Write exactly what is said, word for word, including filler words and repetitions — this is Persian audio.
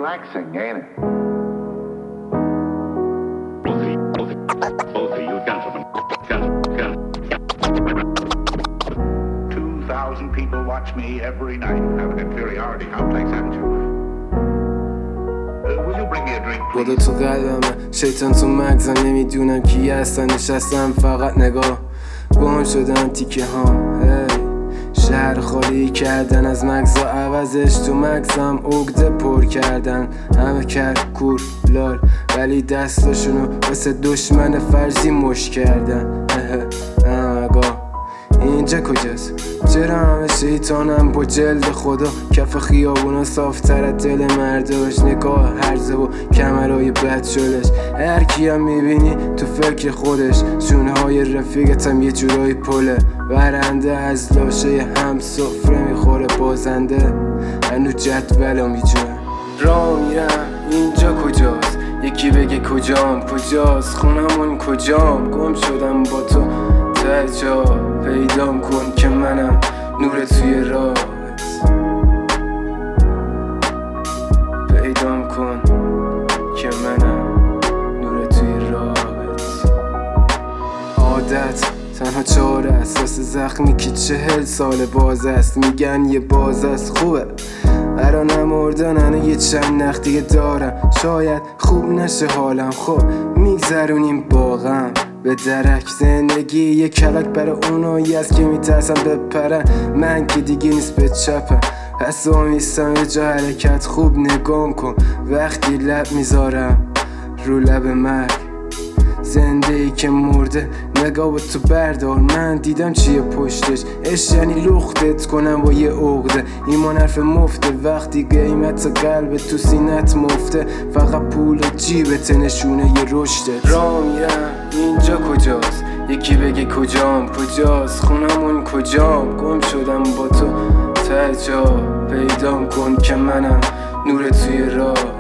relaxing, ain't it? Both of you gentlemen, gentlemen, Two thousand people watch me every night. Have an inferiority complex, haven't you? Uh, will you bring me a drink, خدا please? تو قلبمه، شیطان تو مغزم، نمیدونم کی هستن، نشستم فقط نگاه گم شدن تیکه ها. شهر خالی کردن از مغزا، عوضش تو مغزم عقده پر کردن. همه کرکور لال ولی دستاشونو واسه دشمن فرضی مش کردن. آقا اینجا کجاست؟ چرا همه شیطانم با جلد خدا؟ کف خیابونا صافتر از دل مرداش، نگاه هرزه و کمرهای بد شدش. هر کیم میبینی تو فکر خودش، شونه های رفیقتم یه جورایی پله. برنده از لاشه هم سفره میخوره، بازنده هنو جدولو میجوه. راه میرم اینجا کجاست؟ یکی بگه کجام کجاست؟ خونمون کجام؟ گم شدم با تو جا پیدام کن که منم نور توی راهت. پیدام کن که منم نور توی راهت. عادت تنها چاره است واسه زخمی که چهل سال باز است. میگن یه باز است خوبه برا نمردن، هنو یه چند نخ دیگه دارم، شاید خوب نشه حالم. خب میگذرونیم باغم به درک، زندگی یه کلک برای اونایی هست که میترسم بپرن. من که دیگه نیست به چپم، پس آمیستم یه جا حرکت خوب نگام کن. وقتی لب میذارم رو لب مرگ، زنده ای که مرده نگاه با تو بردار. من دیدم چیه پشتش، عشق یعنی لختت کنم با یه عقده. ایمان حرف مفته وقتی قیمت قلب تو سینت مفته. فقط پول و جیبت نشونه یه رشته. راه میرم اینجا کجاست؟ یکی بگه کجام کجاست؟ خونمون کجام؟ گم شدم با تو تا جا پیدام کن که منم نور توی راه.